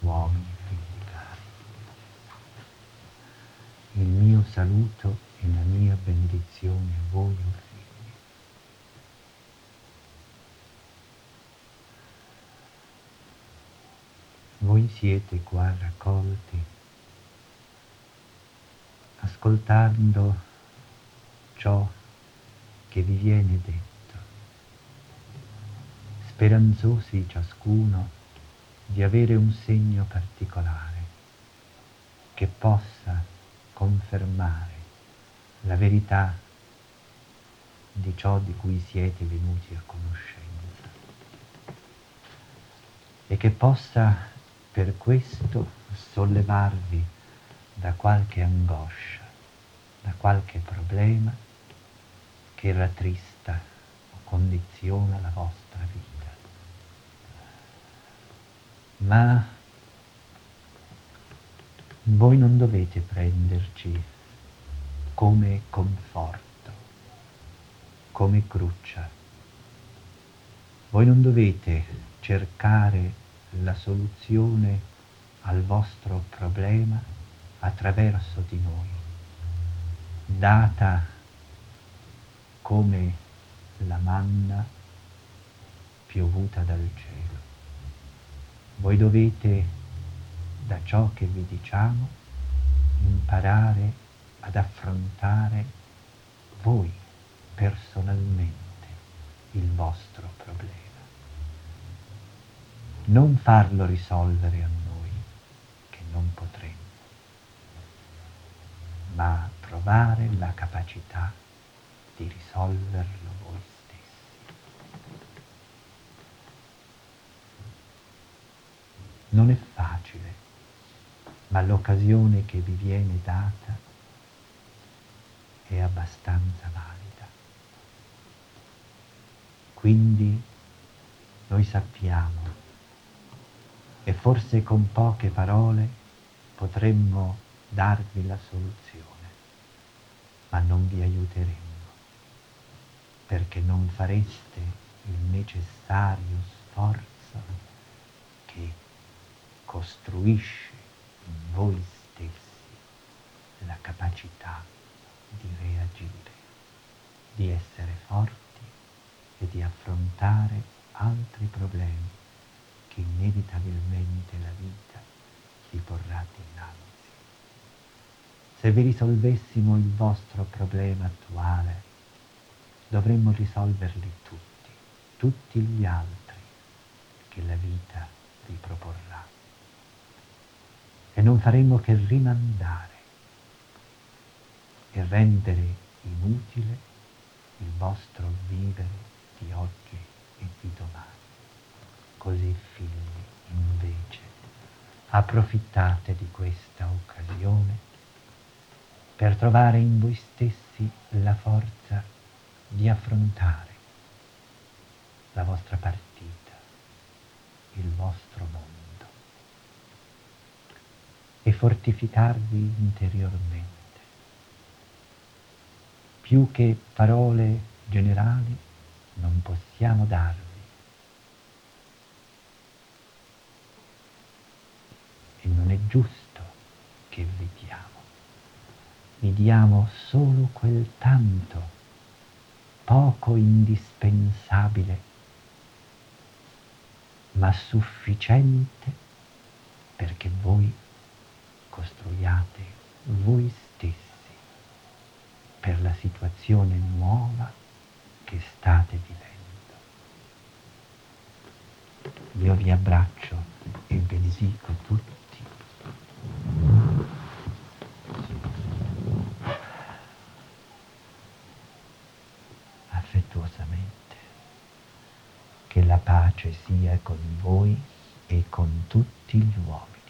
uomini, figli cari. Il mio saluto e la mia benedizione a voi, o figli. Voi siete qua raccolti, ascoltando ciò che vi viene detto, speranzosi ciascuno di avere un segno particolare che possa confermare la verità di ciò di cui siete venuti a conoscenza e che possa per questo sollevarvi da qualche angoscia, da qualche problema che rattrista o condiziona la vostra vita. Ma voi non dovete prenderci come conforto, come gruccia. Voi non dovete cercare la soluzione al vostro problema attraverso di noi, data come la manna piovuta dal cielo. Voi dovete, da ciò che vi diciamo, imparare ad affrontare voi personalmente il vostro problema. Non farlo risolvere a noi, che non potremmo, ma trovare la capacità di risolverlo voi stessi. Non è facile, ma l'occasione che vi viene data è abbastanza valida. Quindi noi sappiamo, e forse con poche parole potremmo darvi la soluzione, ma non vi aiuteremmo, perché non fareste il necessario sforzo che costruisce in voi stessi la capacità di reagire, di essere forti e di affrontare altri problemi che inevitabilmente la vita vi porrà dinanzi. Se vi risolvessimo il vostro problema attuale, dovremmo risolverli tutti gli altri che la vita vi proporrà. E non faremmo che rimandare e rendere inutile il vostro vivere di oggi e di domani. Così, figli, invece, approfittate di questa occasione per trovare in voi stessi la forza di affrontare la vostra partita, il vostro mondo, e fortificarvi interiormente. Più che parole generali non possiamo darvi, e non è giusto che vi diamo. Vi diamo solo quel tanto, poco indispensabile, ma sufficiente perché voi costruiate voi stessi per la situazione nuova che state vivendo. Io vi abbraccio e benedico tutti. Affettuosamente. Che la pace sia con voi e con tutti gli uomini.